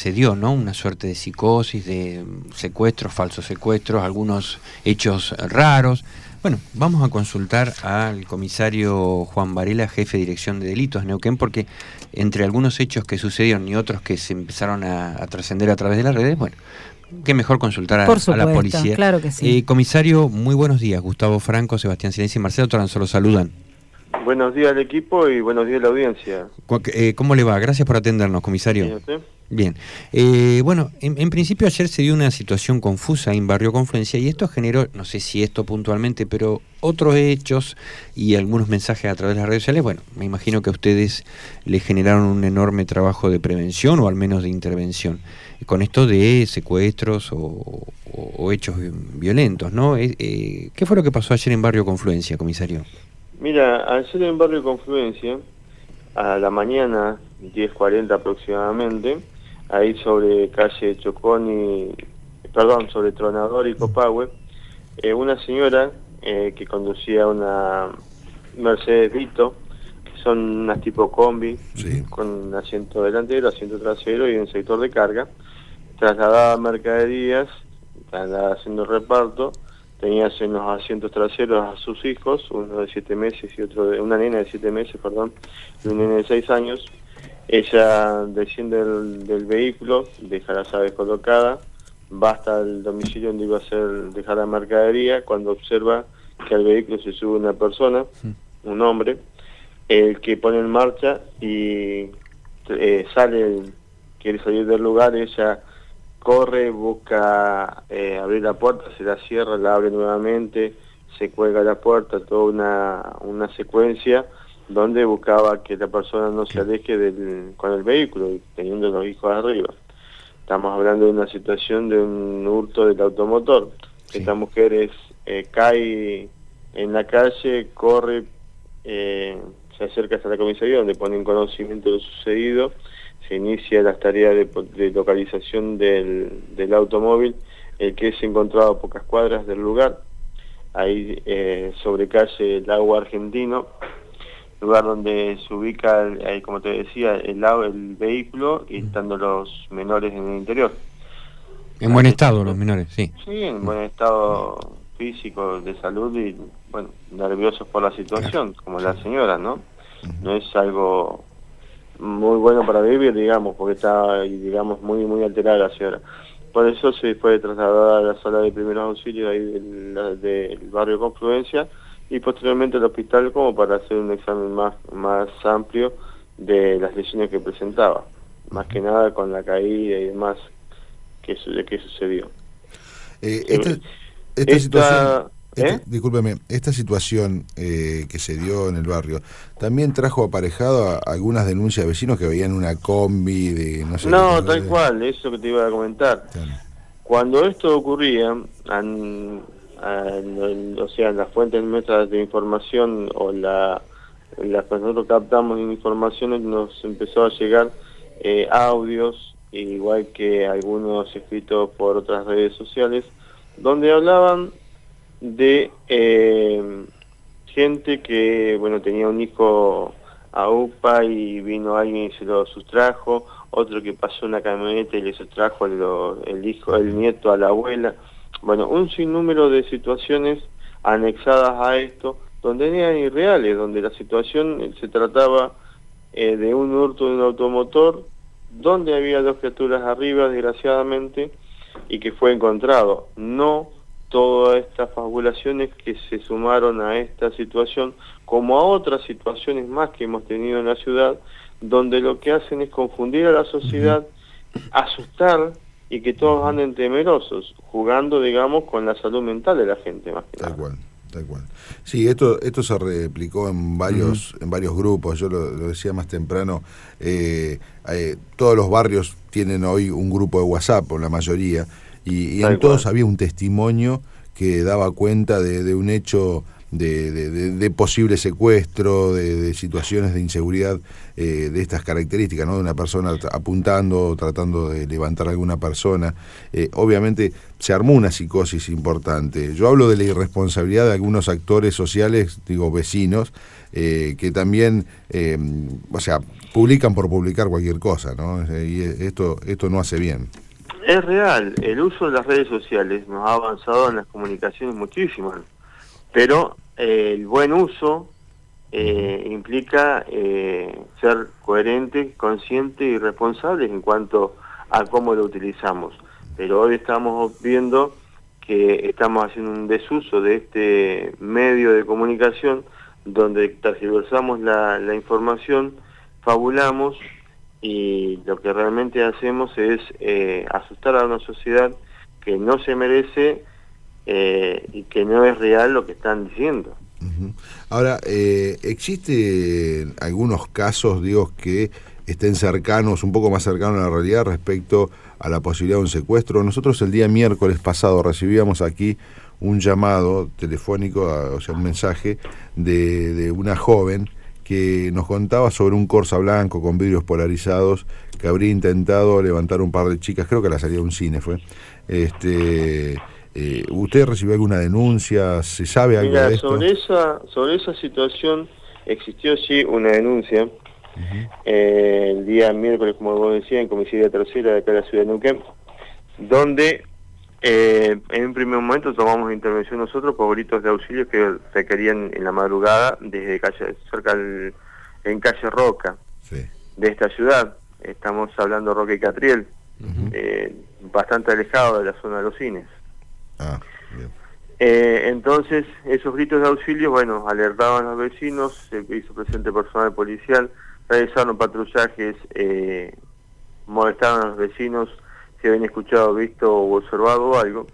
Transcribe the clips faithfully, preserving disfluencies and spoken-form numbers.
se dio, ¿no? Una suerte de psicosis, de secuestros, falsos secuestros, algunos hechos raros. Bueno, vamos a consultar al comisario Juan Varela, jefe de Dirección de Delitos de Neuquén, porque entre algunos hechos que sucedieron y otros que se empezaron a, a trascender a través de las redes, bueno, qué mejor consultar a, Por supuesto, a la policía. Claro que sí. Eh, comisario, muy buenos días. Gustavo Franco, Sebastián Silencio y Marcelo Toranzo los saludan. Buenos días al equipo y buenos días a la audiencia. Eh, ¿Cómo le va? Gracias por atendernos, comisario. ¿Sí, usted? Bien. Eh, bueno, en, en principio ayer se dio una situación confusa en Barrio Confluencia y esto generó, no sé si esto puntualmente, pero otros hechos y algunos mensajes a través de las redes sociales. Bueno, me imagino que a ustedes le generaron un enorme trabajo de prevención o al menos de intervención con esto de secuestros o, o, o hechos violentos, ¿no? Eh, eh, ¿Qué fue lo que pasó ayer en Barrio Confluencia, comisario? Mira, ayer en Barrio Confluencia, a la mañana, diez cuarenta aproximadamente, ahí sobre calle Chocón y, perdón, sobre Tronador y Copahue, eh, una señora eh, que conducía una Mercedes Vito, que son unas tipo combi, sí, con asiento delantero, asiento trasero y un sector de carga, trasladaba mercaderías, andaba haciendo reparto, tenía en los asientos traseros a sus hijos, uno de siete meses y otro de, una nena de siete meses, perdón, y un nene de seis años. Ella desciende del, del vehículo, deja la llave colocada, va hasta el domicilio donde iba a hacer, dejar la mercadería, cuando observa que al vehículo se sube una persona, un hombre, el que pone en marcha y eh, sale, quiere salir del lugar, ella corre, busca eh, abrir la puerta, se la cierra, la abre nuevamente, se cuelga la puerta, toda una, una secuencia donde buscaba que la persona no se aleje del, con el vehículo, teniendo los hijos arriba. Estamos hablando de una situación de un hurto del automotor. Sí. Esta mujer es, eh, cae en la calle, corre, eh, se acerca hasta la comisaría donde pone en conocimiento de lo sucedido. Se inicia las tareas de, de localización del, del automóvil, el que es encontrado a pocas cuadras del lugar, ahí eh, sobre calle Lago Argentino, lugar donde se ubica, ahí, como te decía, el, el vehículo y estando los menores en el interior. En buen estado los menores, sí. Sí, en buen estado físico, de salud y, bueno, nerviosos por la situación, como la señora, ¿no? No es algo muy bueno para vivir, digamos, porque está, digamos, muy muy alterada la señora. Por eso se fue trasladada a la sala de primeros auxilios ahí del, del barrio Confluencia y posteriormente al hospital como para hacer un examen más, más amplio de las lesiones que presentaba, más que nada con la caída y demás que, que sucedió. Eh, esta, esta, esta situación... ¿Eh? Esta, discúlpeme, esta situación eh, que se dio en el barrio, ¿también trajo aparejado a algunas denuncias de vecinos que veían una combi de no sé No, qué, tal de... cual, eso que te iba a comentar. Claro. Cuando esto ocurría, an, an, o sea, las fuentes nuestras de información o la, las que nosotros captamos en informaciones, nos empezó a llegar eh, audios, igual que algunos escritos por otras redes sociales, donde hablaban de eh, gente que, bueno, tenía un hijo a UPA y vino alguien y se lo sustrajo, otro que pasó una camioneta y le sustrajo el, el hijo, el nieto a la abuela. Bueno, un sinnúmero de situaciones anexadas a esto, donde eran irreales, donde la situación se trataba eh, de un hurto de un automotor, donde había dos criaturas arriba, desgraciadamente, y que fue encontrado. No todas estas fabulaciones que se sumaron a esta situación, como a otras situaciones más que hemos tenido en la ciudad, donde lo que hacen es confundir a la sociedad, asustar y que todos anden temerosos, jugando, digamos, con la salud mental de la gente, más que nada. Tal cual, tal cual. Sí, esto esto se replicó en varios uh-huh. en varios grupos, yo lo, lo decía más temprano, eh, eh, todos los barrios tienen hoy un grupo de WhatsApp, o la mayoría, y, y en todos había un testimonio que daba cuenta de, de un hecho de, de, de, de posible secuestro, de, de situaciones de inseguridad eh, de estas características, ¿no? De una persona apuntando, tratando de levantar a alguna persona. Eh, obviamente se armó una psicosis importante. Yo hablo de la irresponsabilidad de algunos actores sociales, digo vecinos, eh, que también, eh, o sea, publican por publicar cualquier cosa, ¿no? Y esto, esto no hace bien. Es real, el uso de las redes sociales nos ha avanzado en las comunicaciones muchísimo, pero eh, el buen uso eh, implica eh, ser coherente, consciente y responsable en cuanto a cómo lo utilizamos. Pero hoy estamos viendo que estamos haciendo un desuso de este medio de comunicación donde tergiversamos la, la información, fabulamos, y lo que realmente hacemos es eh, asustar a una sociedad que no se merece eh, y que no es real lo que están diciendo. Uh-huh. Ahora, eh, ¿existen algunos casos, digo, que estén cercanos, un poco más cercanos a la realidad respecto a la posibilidad de un secuestro? Nosotros el día miércoles pasado recibíamos aquí un llamado telefónico, o sea, un mensaje de, de una joven que nos contaba sobre un Corsa blanco con vidrios polarizados que habría intentado levantar un par de chicas, creo que a la salida de un cine fue. Este, eh, ¿Usted recibió alguna denuncia? ¿Se sabe algo Mira, de esto? sobre esa, sobre esa situación existió sí una denuncia. Uh-huh. eh, el día miércoles, como vos decías, en comisaría tercera de acá de la ciudad de Neuquén, donde eh, en un primer momento tomamos intervención nosotros por gritos de auxilio que requerían en la madrugada desde calle, cerca del, en calle Roca, sí, de esta ciudad. Estamos hablando de Roca y Catriel, uh-huh, eh, bastante alejado de la zona de los cines. Ah, bien. Eh, entonces, esos gritos de auxilio, bueno, alertaban a los vecinos, se hizo presente personal policial, realizaron patrullajes, eh, molestaron a los vecinos si habían escuchado, visto o observado algo.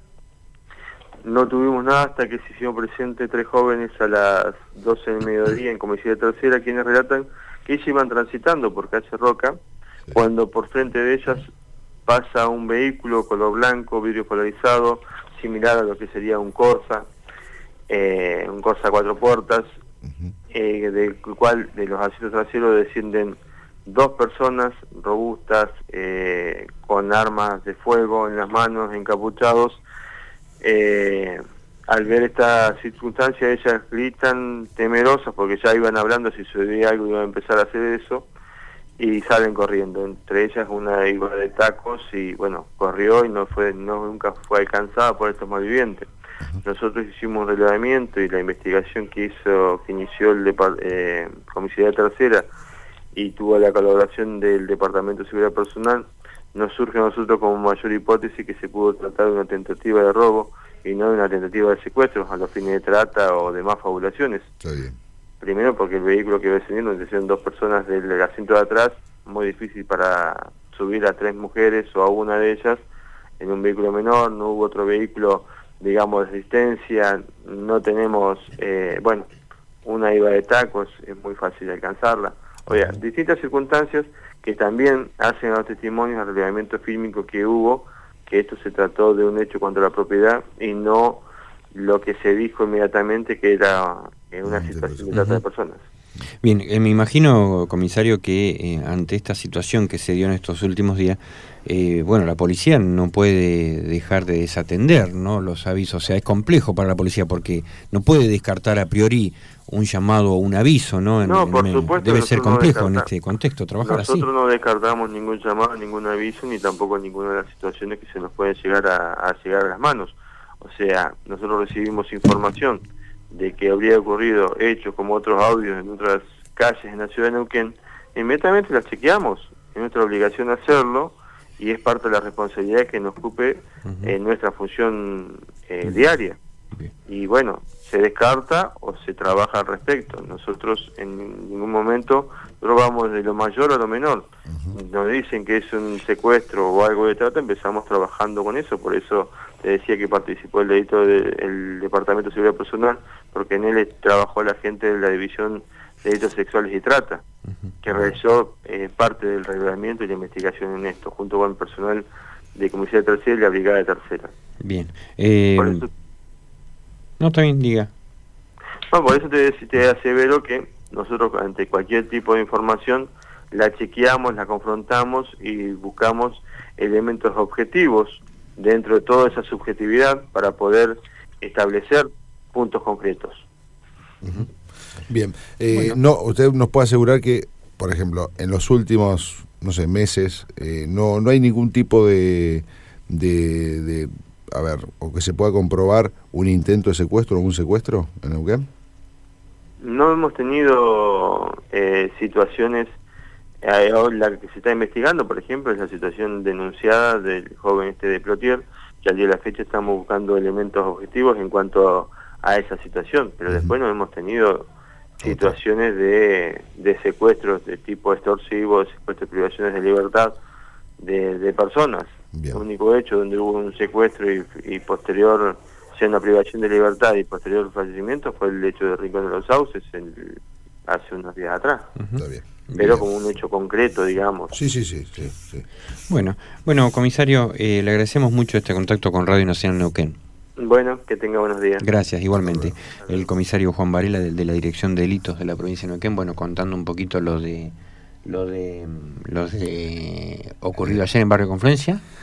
No tuvimos nada hasta que se hicieron presentes tres jóvenes a las doce del mediodía en comisaría tercera, quienes relatan que ellos iban transitando por calle Roca, sí, cuando por frente de ellas pasa un vehículo color blanco, vidrio polarizado, similar a lo que sería un Corsa, eh, un Corsa cuatro puertas, uh-huh, eh, del cual de los asientos traseros descienden dos personas robustas, eh, con armas de fuego en las manos, encapuchados. Eh, al ver esta circunstancia, ellas gritan temerosas porque ya iban hablando, si sucedía algo iban a empezar a hacer eso, y salen corriendo. Entre ellas una iba de tacos y bueno, corrió y no fue, no nunca fue alcanzada por estos malvivientes. Nosotros hicimos un relevamiento y la investigación que hizo, que inició el eh, comisaría tercera y tuvo la colaboración del Departamento de Seguridad Personal, nos surge a nosotros como mayor hipótesis que se pudo tratar de una tentativa de robo y no de una tentativa de secuestro a los fines de trata o demás fabulaciones. Está bien. Primero porque el vehículo que iba descendiendo, donde hicieron dos personas del asiento de atrás, muy difícil para subir a tres mujeres o a una de ellas en un vehículo menor, no hubo otro vehículo, digamos, de asistencia, no tenemos, eh, bueno, una iba de tacos, es muy fácil de alcanzarla. O sea, distintas circunstancias que también hacen a los testimonios al relevamiento fílmico que hubo, que esto se trató de un hecho contra la propiedad y no lo que se dijo inmediatamente que era eh, una situación de trata de personas. Bien, eh, me imagino, comisario, que eh, ante esta situación que se dio en estos últimos días, eh, bueno, la policía no puede dejar de desatender, ¿no?, los avisos. O sea, es complejo para la policía porque no puede descartar a priori un llamado o un aviso, ¿no? En, no, por en, supuesto. Debe ser complejo no en este contexto trabajar nosotros así. Nosotros no descartamos ningún llamado, ningún aviso, ni tampoco ninguna de las situaciones que se nos pueden llegar a, a llegar a las manos. O sea, nosotros recibimos información de que habría ocurrido hechos como otros audios en otras calles en la ciudad de Neuquén, inmediatamente las chequeamos. Es nuestra obligación hacerlo y es parte de la responsabilidad que nos ocupe uh-huh. en nuestra función eh, uh-huh. diaria. Okay. Y bueno, se descarta o se trabaja al respecto. Nosotros en ningún momento probamos de lo mayor a lo menor. Uh-huh. Nos dicen que es un secuestro o algo de trata, empezamos trabajando con eso. Por eso te decía que participó el delito del Departamento de Seguridad Personal, porque en él trabajó la gente de la División de Delitos Sexuales y Trata, uh-huh. que realizó eh, parte del reglamento y la investigación en esto, junto con el personal de Comisaría Tercera y la Brigada de Tercera. Bien. Eh, por eso, no, también diga. Bueno, por eso te, te asevero que nosotros ante cualquier tipo de información la chequeamos, la confrontamos y buscamos elementos objetivos dentro de toda esa subjetividad para poder establecer puntos concretos. Uh-huh. Bien, eh, bueno. no, usted nos puede asegurar que por ejemplo, en los últimos, no sé, meses, eh, no, no hay ningún tipo de, de, de, a ver, o que se pueda comprobar un intento de secuestro o un secuestro en Neuquén? No hemos tenido eh, situaciones, eh, la que se está investigando, por ejemplo, es la situación denunciada del joven este de Plotier, que al día de la fecha estamos buscando elementos objetivos en cuanto a, a esa situación, pero uh-huh. después no hemos tenido situaciones de, de secuestros de tipo extorsivo, secuestros de privaciones de libertad de, de personas. Bien. El único hecho donde hubo un secuestro y, y posterior, sea una privación de libertad y posterior fallecimiento, fue el hecho de Rincón de los Sauces el, hace unos días atrás. Uh-huh. Está bien. Pero bien. Como un hecho concreto, digamos. Sí, sí, sí. sí, sí. Bueno, bueno, comisario, eh, le agradecemos mucho este contacto con Radio Nacional Neuquén. Bueno, que tenga buenos días. Gracias, igualmente. El comisario Juan Varela, de, de la Dirección de Delitos de la provincia de Neuquén, bueno, contando un poquito lo de lo de lo de ocurrido ayer en Barrio Confluencia.